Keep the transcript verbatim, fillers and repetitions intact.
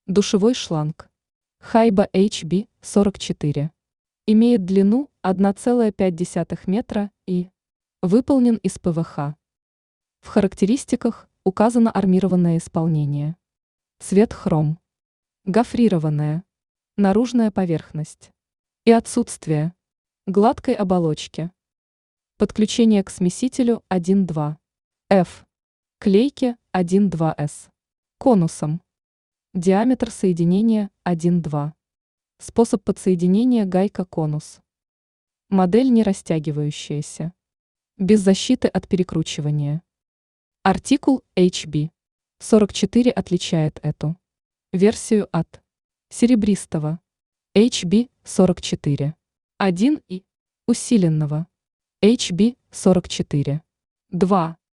Душевой шланг. Хайба эйч би сорок четыре. Имеет длину одна целая пять десятых метра и выполнен из пэ вэ ха. В характеристиках указано армированное исполнение. Цвет хром. Гофрированная. Наружная поверхность. И отсутствие гладкой оболочки. Подключение к смесителю один-два эф. Клейки один-два эс. Конусом. Диаметр соединения один-два. Способ подсоединения гайка-конус. Модель не растягивающаяся. Без защиты от перекручивания. Артикул эйч би сорок четыре отличает эту версию от серебристого эйч би сорок четыре один и усиленного эйч би сорок четыре два.